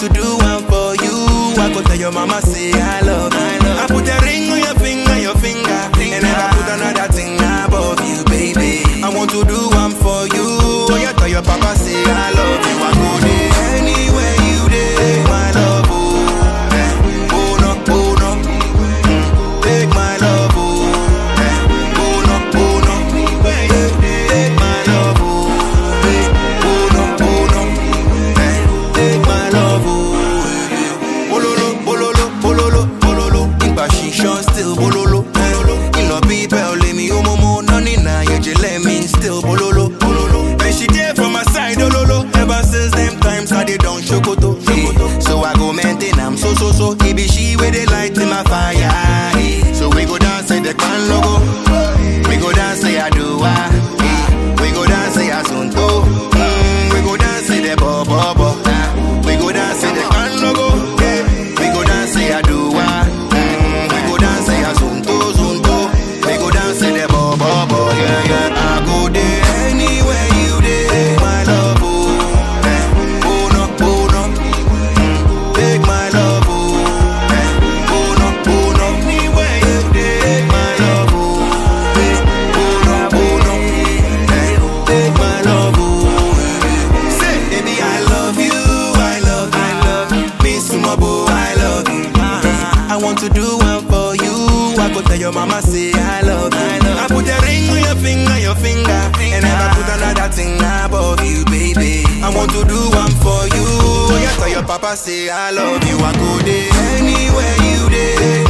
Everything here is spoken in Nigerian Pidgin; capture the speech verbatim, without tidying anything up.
to do one for you. I go tell your mama say I love you. I, love I put a ring on your finger, your finger, finger. And never put another thing above you, baby. I want to do one for you. Oh, you tell your papa say I love you. I go there anywhere you there, my love. Oh, eh. Oh no, oh no, mm. Take my love. Oh, eh. Oh no, oh no, eh. Take my love. Oh, eh. Oh no, oh no, eh. Take my love. Oh, bololo, bololo, bololo, bololo. Impassion still bololo, bololo. In love people let me omomo, none na you just let me still bololo, bololo. And she there from my side, ololo. Ever since them times I did don't shokoto, shokoto. So I go maintain I'm so so so. It be she with the light in my fire. Eh. So we go dance at the can logo. We go dance say I do I. Eh. We go dance say I sunto. Mm, we go dance say the bo bo bo. Nah. We go dance say the can logo. Yeah. We go dance say I do I. Mm, we go dance say I sunto sunto. We go dance say the bo bo bo. Yeah yeah. I go there anywhere you there, my love. Oh, eh. Oh no oh no. Mm, take my love. Oh, eh. Oh no oh no. Anywhere you there, my love. Oh, eh. Oh no oh no. Eh. Take my love. Oh, say baby I love you, I love you, I love you. Miss Mabo, I love you. I want to do one for you. I go tell your mama say I love you. I, love I put a ring on your finger, your finger, finger. And never put another thing above you, baby. I want to do one for you. Yeah, tell your papa say I love you. I go there anywhere you there.